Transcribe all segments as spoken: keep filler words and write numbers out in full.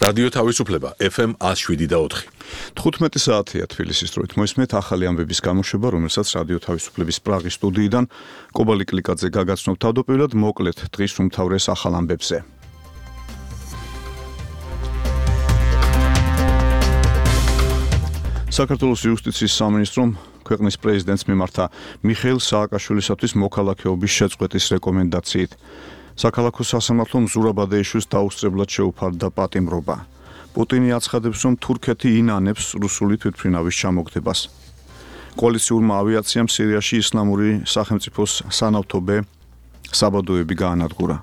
რადიო თავისუფლება ეფ ემ one oh seven და four. თხუთმეტი საათია თბილისის დროით. მოისმენთ ახალი ამბების გამოშვება, რომელსაც რადიო თავისუფლების პრაღის სტუდიიდან კობალი კლიკაძე გაგაცნობ თავდაპირველად მოკლედ დღის უმთავრეს ახალ ამბებზე. საქართველოს იუსტიციის სამინისტრომ ქვეყნის პრეზიდენტს მიმართა მიხეილ სააკაშვილისათვის მოქალაქეობის შეწყვეტის რეკომენდაციით. საქალაქო სასამართლომ ზურაბადეიშვილს დაუსწრებლად შეუფარდა პატიმრობა. პუტინი აცხადებს, რომ თურქეთი ინანებს რუსული თვითმფრინავის ჩამოგდებას. კოალიციურმა ავიაციამ სირიაში ისლამური სახელმწიფოს სანავთობე საბადოები გაანადგურა.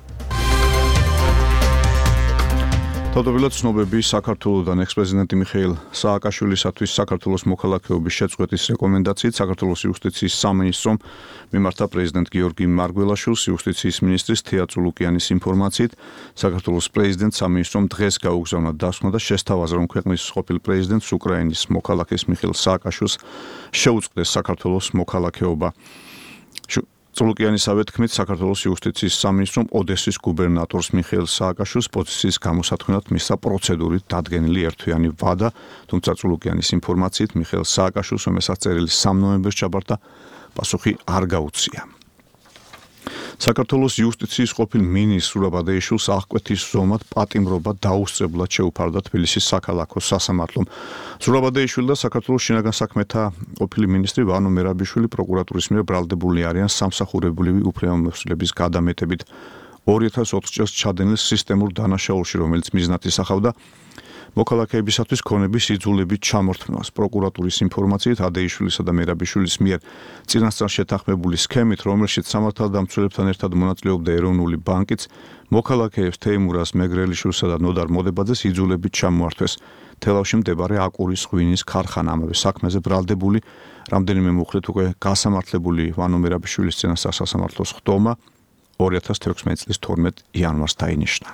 თავდაპირველად ცნობები საქართველოსთან ექს-პრეზიდენტი მიხეილ სააკაშვილისათვის საქართველოს მოქალაქეობის შეწყვეტის რეკომენდაციით საქართველოს იუსტიციის სამინისტრომ მიმართა პრეზიდენტ გიორგი მარგველაშვილს იუსტიციის მინისტრის თეა წულუკიანის ინფორმაციით საქართველოს პრეზიდენტ სამინისტრომ დღეს გაუგზავნა დასკვნა და შესთავაზა, რომ ქვეყნის ყოფილ პრეზიდენტს უკრაინის მოქალაქეს მიხეილ სააკაშვილს შეუწყდეს საქართველოს მოქალაქეობა. წულუკიანისავე თქმით, საქართველოს იუსტიციის სამინისტრომ ოდესის გუბერნატორს მიხეილ სააკაშვილს პოზიციის გამოსათქმელად მისცა პროცედურით დადგენილი ერთთვიანი ვადა, თუმცა წულუკიანის ინფორმაციით მიხეილ სააკაშვილს, რომელსაც წერილი სამ ნოემბერს ჩაბარდა, პასუხი არ გაუწია. საქართველოს იუსტიციის ყოფილ მინისტრ ზურაბადეიშვილს აღკვეთის ზომად პატიმრობა დაუსწრებლად შეუფარდა თბილისის საქალაქო სასამართლომ. ზურაბადეიშვილი და საქართველოს შინაგან საქმეთა ყოფილი მინისტრი ვანო მერაბიშვილი პროკურატურის მიერ ბრალდებულნი არიან სამსახურებრივი უფლებამოსილების გადამეტებით ორი ათას ოთხ წელს ჩადენილ სისტემურ დანაშაულში, რომელიც მიზნად ისახავდა მოქალაქეებისათვის ქონების იძულებით ჩამორთმევას. პროკურატურის ინფორმაციით ადეიშვილისა და მერაბიშვილის მიერ წინასწარ შეთანხმებული სქემით, რომელშიც სამართალდამცველებთან ერთად მონაწილეობდა ეროვნული ბანკიც, მოქალაქეებს თეიმურას მეგრელიშვილსა და ნოდარ მოდებაძეს იძულებით ჩამოართვეს თელავში მდებარე აკურის ღვინის ქარხანა. ამავე საქმეზე ბრალდებული რამდენიმე მუხლით უკვე გასამართლებული ვანო მერაბიშვილის წინასწარ სასამართლოს ხდომა ორი ათას თექვსმეტი წლის თორმეტ იანვარს დაინიშნა.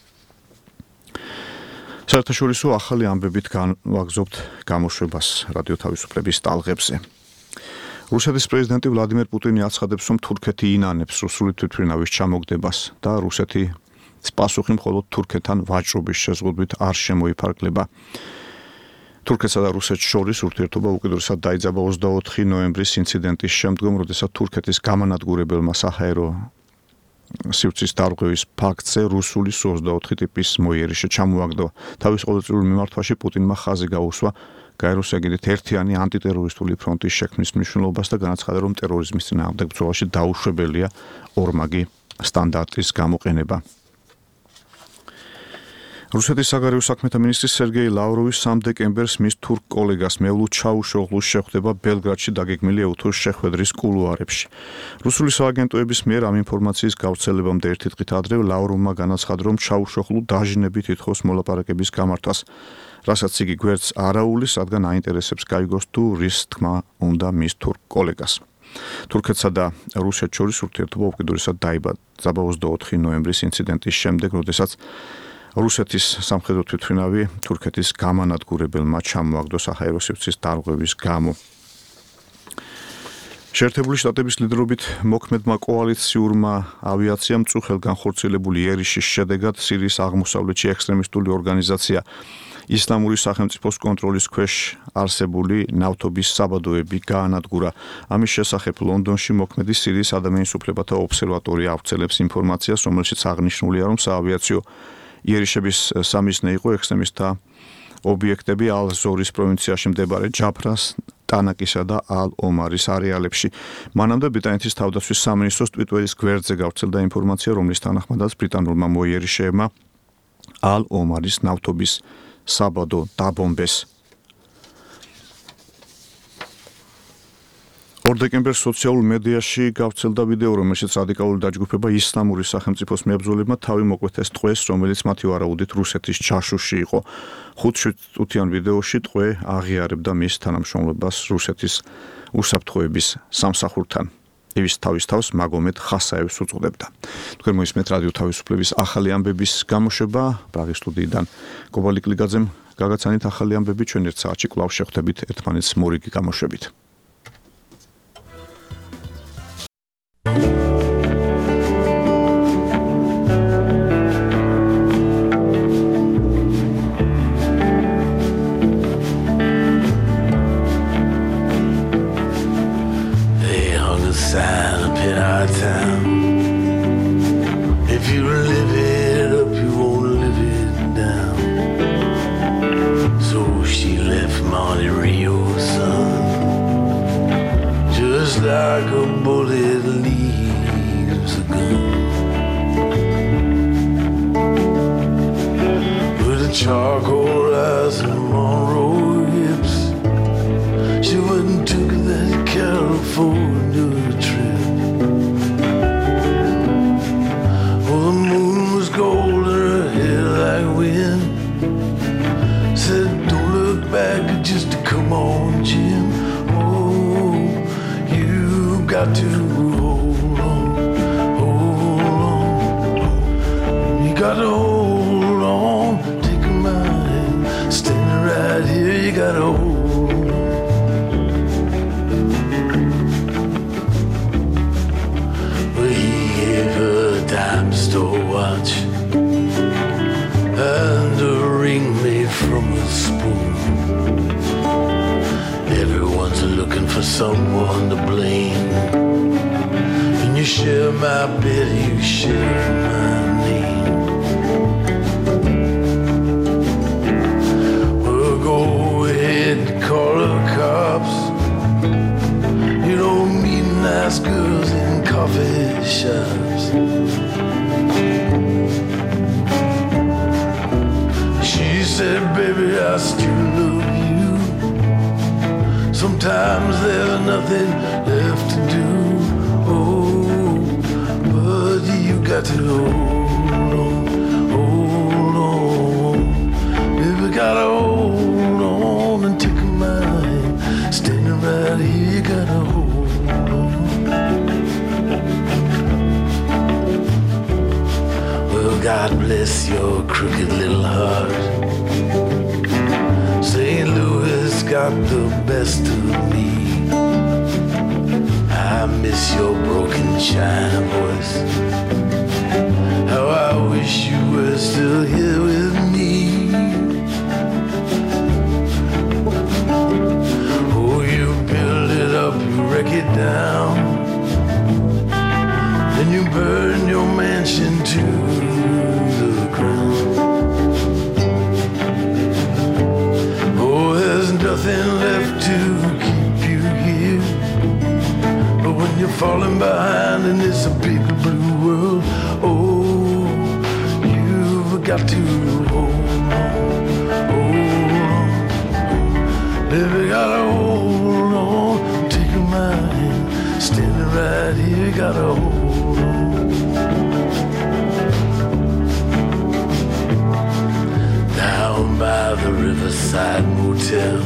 საერთაშორისო ახალი ამბებით განვაგრძობთ გამოშვებას რადიო თავისუფლების ტალღებზე. რუსეთის პრეზიდენტი ვლადიმერ პუტინი აცხადებს, რომ თურქეთი ინანებს რუსული თვითმფრინავის ჩამოგდებას და რუსეთი პასუხი მხოლოდ თურქეთთან ვაჭრობის შეზღუდვით არ შემოიფარგლება. თურქეთსა და რუსეთს შორის ურთიერთობა უკიდურესად დაიძაბა ოცდაოთხი ნოემბრის ინციდენტის შემდგომ, როდესაც თურქეთის გამანადგურებელმა საჰაერო სივრცის დარღვევის ფაქტზე რუსული სუ ოცდაოთხი ტიპის მოიერიშე ჩამოაგდო. თავის ყოველწლიურ მიმართვაში პუტინმა ხაზი გაუსვა გაეროს ეგიდით ერთიანი ანტიტერორისტული ფრონტის შექმნის მნიშვნელობას და განაცხადა, რომ ტერორიზმის წინააღმდეგ ბრძოლაში დაუშვებელია ორმაგი სტანდარტის გამოყენება. რუსეთის საგარეო საქმეთა მინისტრი სერგეი ლავროვი სამ დეკემბერს მის თურქ კოლეგას მევლუდ ჩაუშოღლუს შეხვდება ბელგრადში დაგეგმილი ევთურ შეხვედრის კულუარებში. რუსული სააგენტოების მიერ ამ ინფორმაციის გავრცელებამდე ერთი დღით ადრე ლავროვმა განაცხადა, რომ ჩაუშოღლუ დაჟინებით ითხოვს მოლაპარაკების გამართვას, რასაც იგი გვერდს არ აუვლის, რადგან აინტერესებს გაიგოს თუ რის თქმა უნდა მის თურქ კოლეგას. თურქეთსა და რუსეთს შორის ურთიერთობა უკიდურესად დაიბადა ოცდაოთხი ნოემბრის ინციდენტის შემდეგ, როდესაც რუსეთის სამხედრო თვითმფრინავი თურქეთის გამანადგურებელმა ჩამოაგდო საჰაერო სივრცის დარღვევის გამო. შეერთებული შტატების ლიდერობით მოქმედმა კოალიციურმა ავიაციამ წუხელ განხორციელებული ერიშის შედეგად სირიის აღმოსავლეთში ექსტრემისტული ორგანიზაცია ისლამური სახელმწიფოს კონტროლის ქვეშ არსებული ნავთობის საბადოები გაანადგურა. ამის შესახებ ლონდონში მოქმედი სირიის ადამიანის უფლებათა ობსერვატორია ავრცელებს ინფორმაციას, რომელშიც აღნიშნულია, რომ საავიაციო იერიშების სამიზნე იყო ექსტრემისტთა ობიექტები ალ-ზორის პროვინციაში მდებარე ჯაფრას, ტანაკისა და ალ-ომარის არეალებში. მანამდე ბრიტანეთის თავდაცვის სამინისტროს ტვიტერის გვერდზე გავრცელდა ინფორმაცია, რომლის თანახმადაც ბრიტანულმა მოიერიშეებმა ალ-ომარის ნავთობის საბადო დაბომბეს. ორ დეკემბერს სოციალურ მედიაში გავრცელდა ვიდეო, რომელშიც რადიკალური დაჯგუფება ისლამური სახელმწიფოს მებრძოლებმა თავი მოკვეთეს ტყვეს, რომელიც მათი ვარაუდით რუსეთის ჩაშუში იყო. ხუთშუცდაოთხიან ვიდეოში ტყვე აღიარებდა მის თანამშრომლობას რუსეთის უსაფრთხოების სამსახურთან. ის თავის თავს მაგომედ ხასაევს უწოდებდა. თქვენ მოისმენთ რადიო თავისუფლების ახალი ამბების გამოშვება პრაღის სტუდიიდან. კობალი კლიკაძემ გაგაცანით ახალი ამბები, ჩვენ ერთ საათში კვლავ შევხვდებით ერთმანეთს მორიგი გამოშვებით. a sign up in our town. If you live it up, you won't live it down. So she left Monte Rio, son, just like a bullet leaves a gun. With a charcoal eyes and Monroe hips, she went and took that California trip. Oh, the moon was gold and her hair like wind. Said, don't look back, just to come on, Jim. Oh, you got to hold on, hold on. You got to hold on, take my hand, standing right here, you got to hold on. Dime store watch and a ring made from a spoon. Everyone's looking for someone to blame. When you share my bed, you share my name. Well, go ahead and call the cops. You don't meet nice girls in coffee shops. She said, baby, I still love you. Sometimes there's nothing left to do. Oh, but you got to hold on, hold on. Baby, gotta hold on and take my hand. Standing right here, you gotta hold on. Well, God bless your crooked little heart. Saint Louis got the best of me. I miss your broken China voice. How I wish you were still here with me. Oh, you build it up, you wreck it down, then you burn your mansion to the ground. Oh, there's nothing left to keep you here. But when you're falling behind and it's a big blue world, oh, you've got to hold on, hold on. Baby, gotta hold on, take my hand, standing right here, gotta hold on. Down by the Riverside Motel,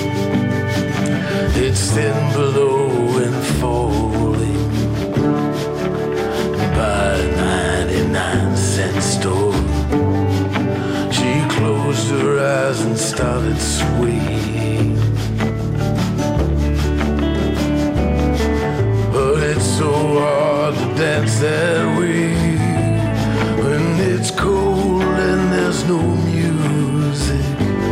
it's thin below and falling. By a ninety-nine cent store, she closed her eyes and started swaying. But it's so hard to dance that way when it's cold and there's no music.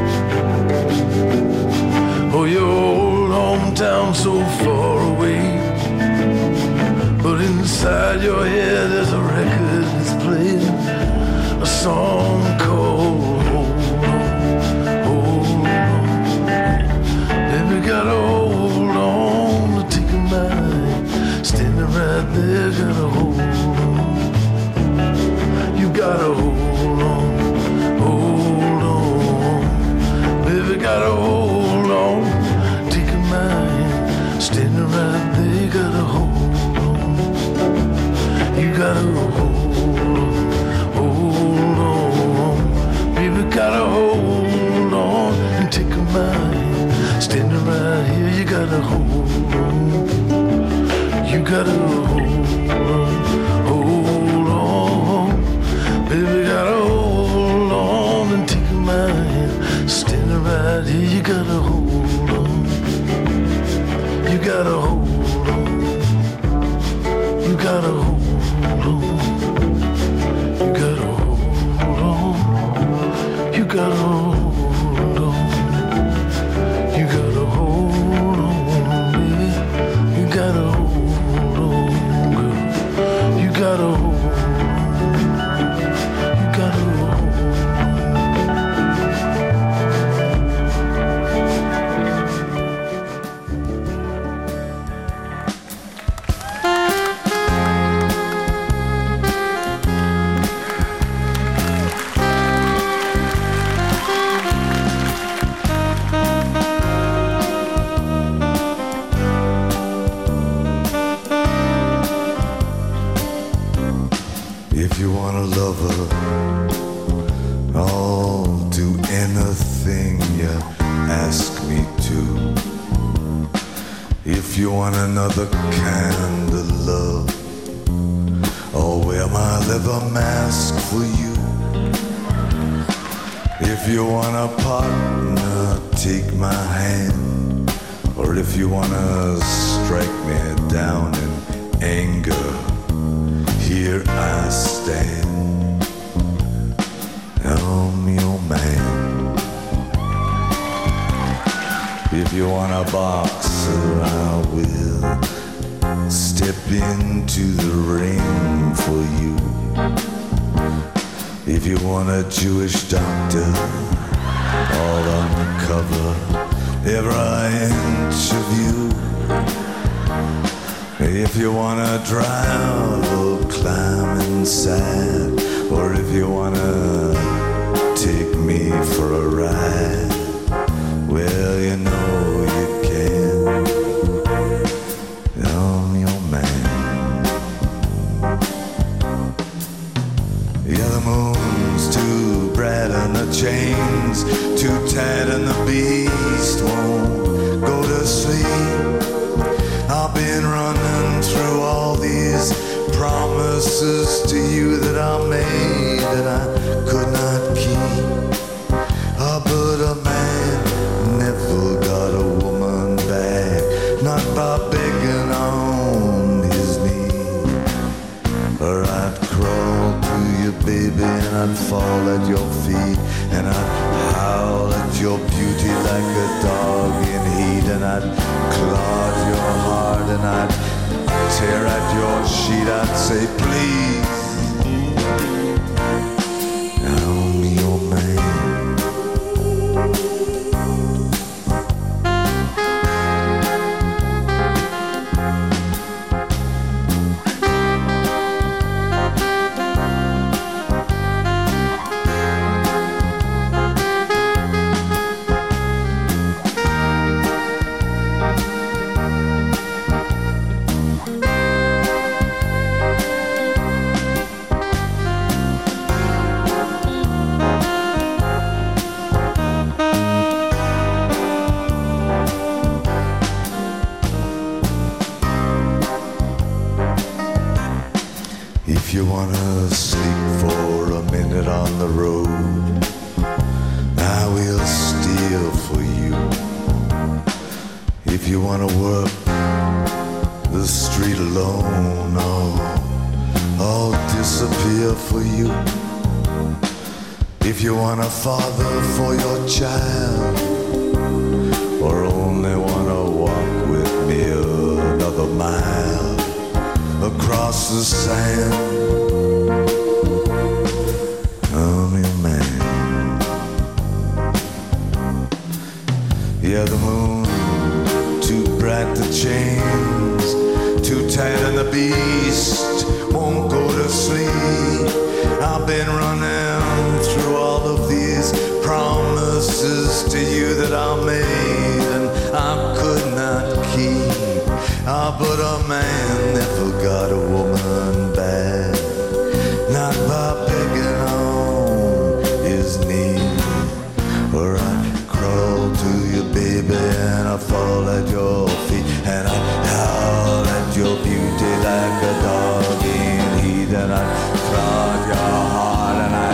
Oh, your old hometown so far away, but inside your head there's a record that's playing a song called Hold On, Hold On. Baby, gotta hold on to take a mind, standing right there, gotta hold on. You gotta hold on, hold on. Baby, gotta hold on, take a mind, standing right there, gotta hold on. You gotta hold on, hold on. Baby, gotta hold on and take a mind, standing right here, you gotta hold on. You gotta hold on, hold on. Baby, gotta hold on and take my hand, standing right here, you gotta hold on. You gotta hold on. You gotta hold on. You gotta hold on. You gotta hold on. You gotta hold on, baby. You gotta hold on. If you want a lover, I'll do anything you ask me to. If you want another kind of love, I'll wear my leather mask for you. If you want a partner, take my hand. Or if you wanna strike me down in anger, here I stand. I'm your man. If you want a boxer, I will step into the ring for you. If you want a Jewish doctor, I'll uncover every inch of you. If you wanna drive or climb inside, or if you wanna take me for a ride, well, you know you can. I'm your man. Yeah, the moon's too bright and the chains too tight and the beast won't go to sleep. I've been running through all these promises to you that I made and I could not keep. Oh, but a man never got a woman back, not by begging on his knee. Or I'd crawl to you, baby, and I'd fall at your feet, and I'd howl at your beauty like a dog in heat, and I'd clog your heart, and I'd tear at your sheet. I'd say, please, I'm your man. If you wanna sleep for a minute on the road, I will steal for you. If you wanna work the street alone, oh, I'll disappear for you. If you want a father for your child, or only wanna walk with me another mile across the sand, I'm your man. Yeah, the moon too bright, the chains too tight, and the beast won't go to sleep. I've been running through all of these promises to you that I made and I could not keep. Ah, but a man never got a woman back, not by begging on his knee. Or I'd crawl to you, baby, and I'd fall at your feet, and I'd howl at your beauty like a dog in heat, and I'd clog your heart, and I'd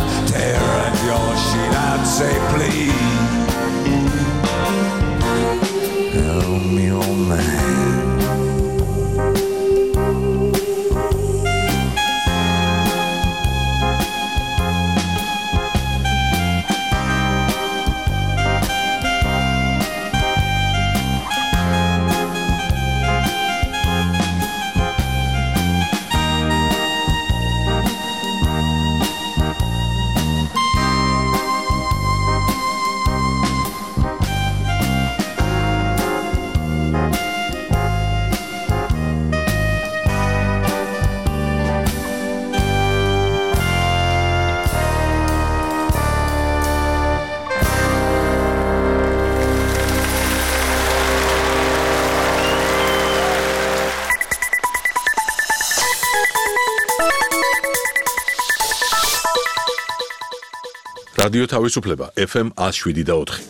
რადიო თავისუფლება ეფ ემ one oh seven და four.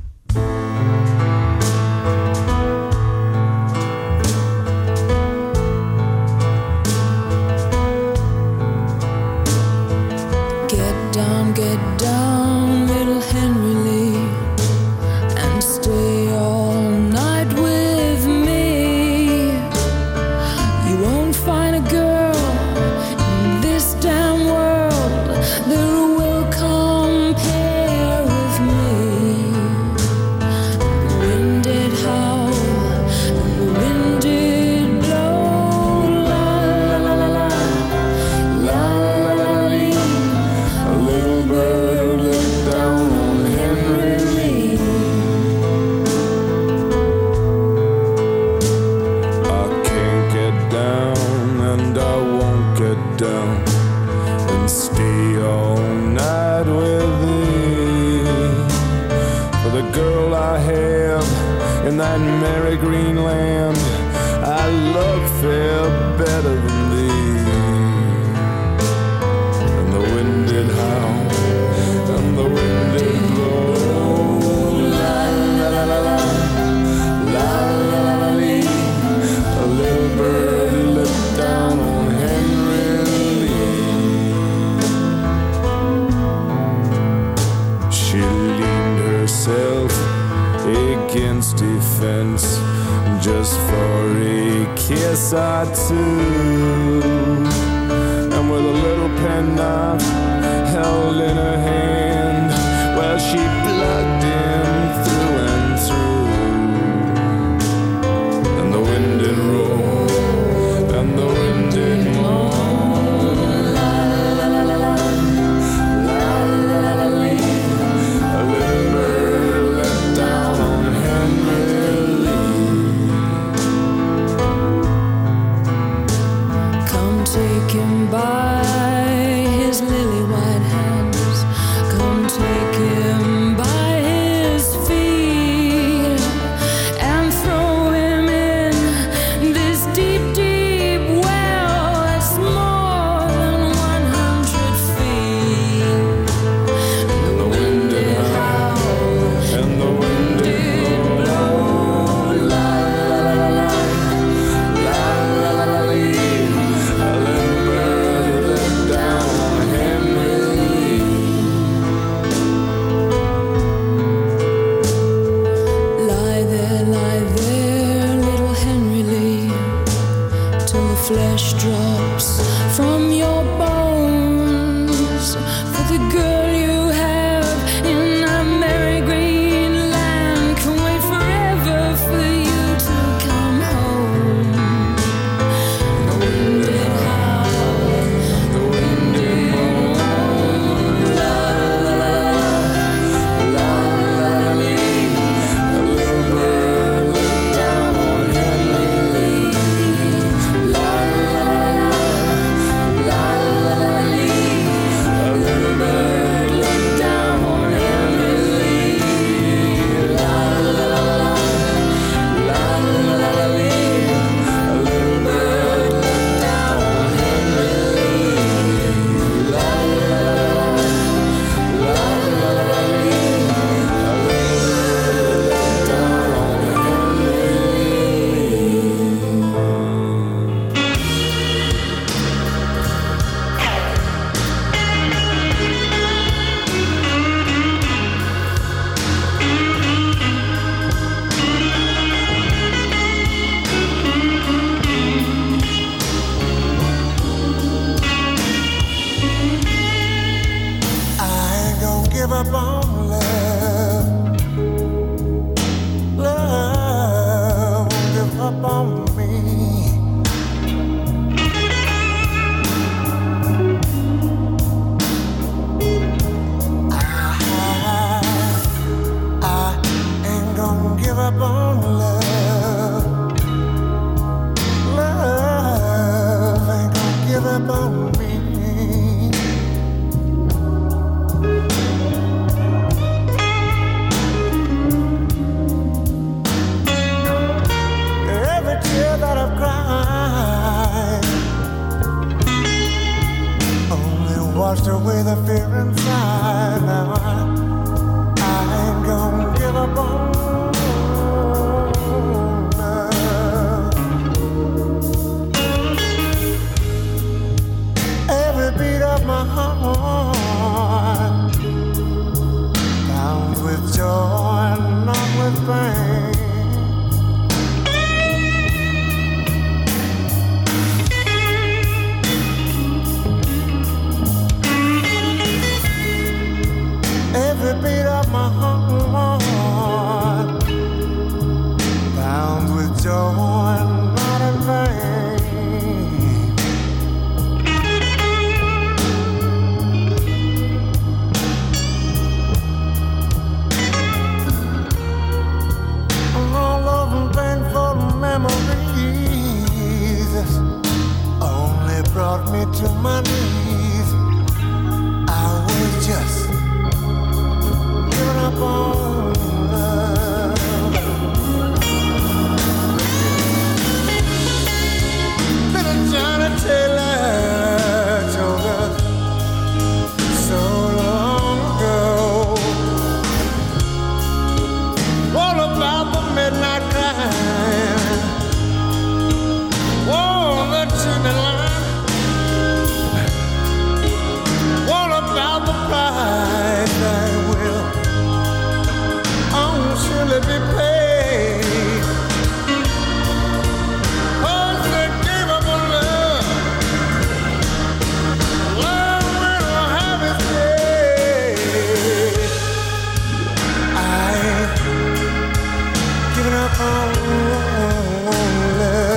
Get down, get down, little Henry Lee, and stay all night with me. You won't find a girl in this damn world that will compare with me. The wind did howl and the wind did blow, la la la la la la la la. A little bird looked down on Henry Lee. I can't get down and I won't get down and stay all night with thee. For the girl I have in that merry green land, I love fair better than thee. And the wind did howl and the wind did blow, la la la la la la la la lee. A little bird looked down on Henry Lee. She leaned herself against a fence just for a kiss or two, and with a little penknife held in her hand, well, she plugged him through and through. And the wind did roll and the wind did moan, la la la la la la la la la lee. A little bird let down on Henry Lee. Come take him by his lily white hands. Come take him by his feet and throw him in this deep, deep well that's more than one hundred feet. And the wind did howl and the wind did blow, la la la la la la la la lee. A little bird let down on Henry Lee. Lie there, lie there, little Henry Lee, till the flesh drops from your bones. For the girl you have in that merry green land can wait forever for you to come home. The wind did howl, the wind did moan, la la la la la la lee. A little bird looked down on Henry Lee, la la la la la la lee. A little bird looked down on Henry Lee, la la la la la la la lee. A little bird looked down on Henry Lee, la la la la la la lee. A little bird looked down on Henry I ain't gonna give up on love. Love won't give up on me. I, I ain't gonna give up on love. Love ain't gonna give up on me. washed away the fear inside. Now I, I ain't gonna give up on love. Every beat of my heart bound with joy and not with pain. Every beat of my heart bound with joy and not in vain. All of them painful memories only brought me to my knees. I was just giving up on love. Little Johnny Taylor told us so long ago all about the midnight crying, oh, the chimney line, all about the price that will surely be paid. Oh, they gave up on love. Love will have its day. I ain't giving up on love.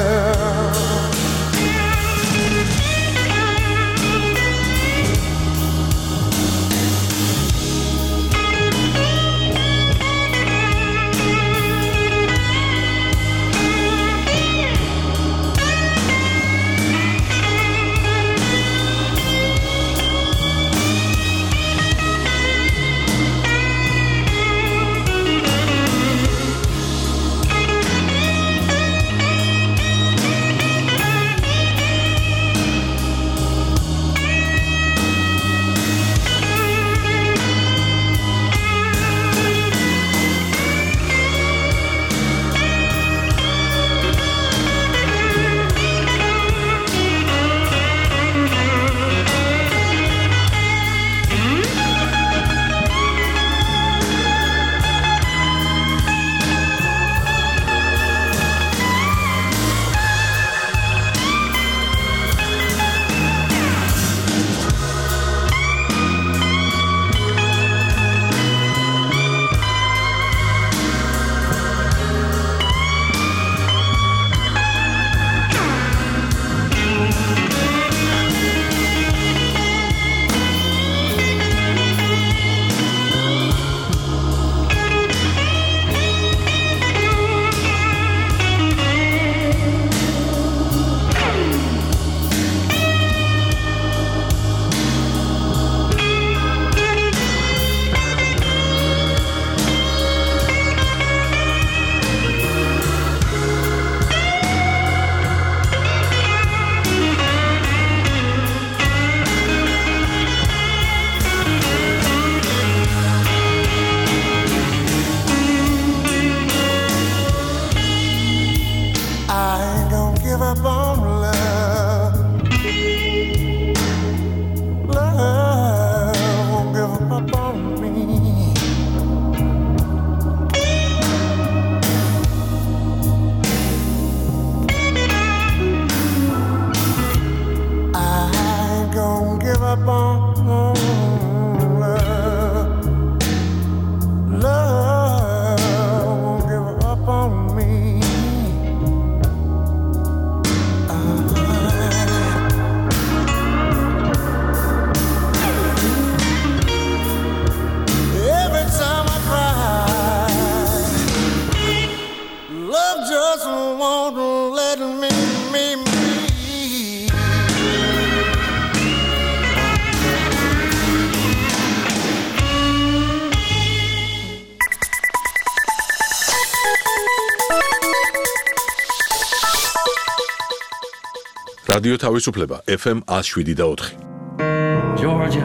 რადიო თავისუფლება ეფ ემ one oh seven point four. Georgia,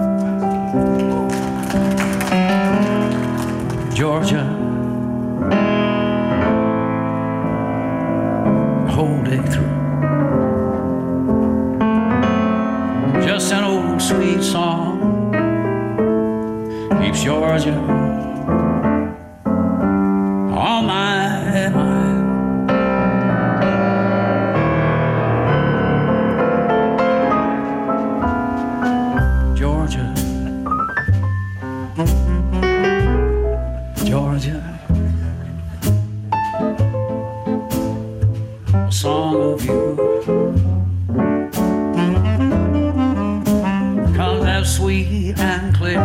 Georgia, the whole day through. Just an old sweet song keeps Georgia on my mind. Georgia, Georgia, a song of you comes out sweet and clear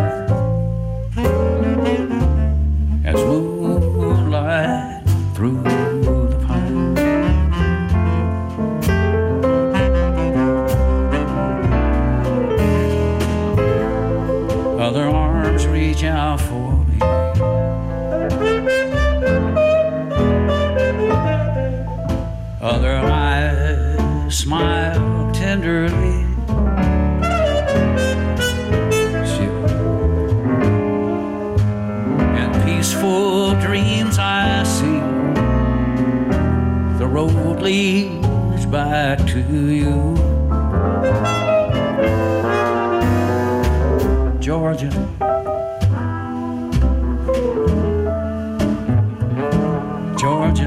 as moonlight through the pine. Other arms reach out for me, other eyes smile tenderly. Peaceful dreams I see, the road leads back to you. Georgia, Georgia,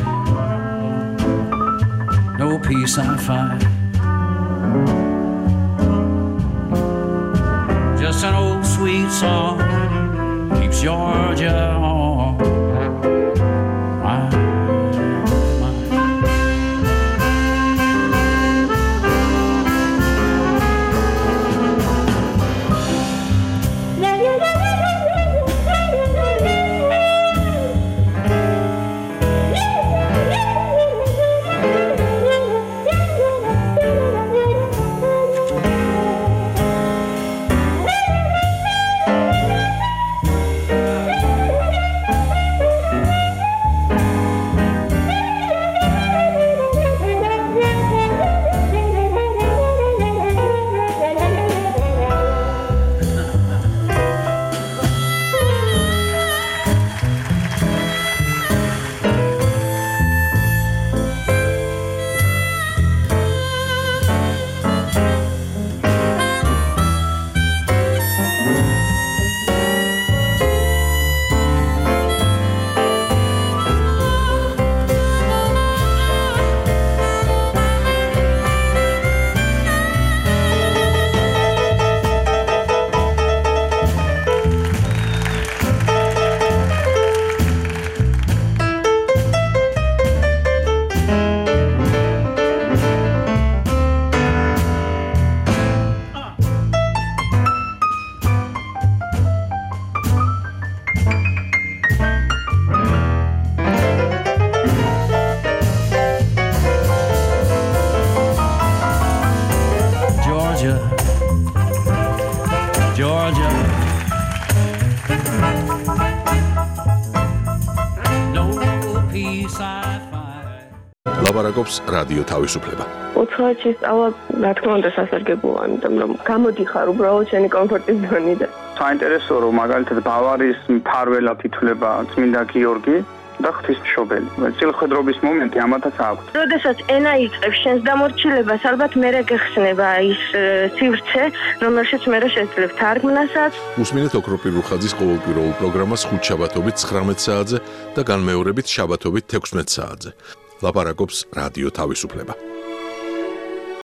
no peace I find, just an old sweet song keeps Georgia on my mind. Georgia, no peace I find. ლაპარაკობს რადიო თავისუფლება. უცხოეთში სწავლა, რა თქმა უნდა, სასარგებლოა, იმიტომ რომ გამოდიხარ უბრალოდ შენი კომფორტის ზონიდან. საინტერესოა, რომ მაგალითად ბავარიის მფარველად ითვლება წმინდა გიორგი და ღვთისმშობელი. წილხედრობის მომენტი ამათაც აქვს. როდესაც ენა იწყებს შენს დამორჩილებას, ალბათ მერე გეხსნება ის სივრცე, რომელშიც მერე შეძლებ თარგმნასაც. უსმინეთ ოქროპირ რუხაძის ყოველკვირეულ პროგრამას ხუთშაბათობით ცხრამეტ საათზე და განმეორებით შაბათობით თექვსმეტ საათზე. ლაპარაკობს რადიო თავისუფლება.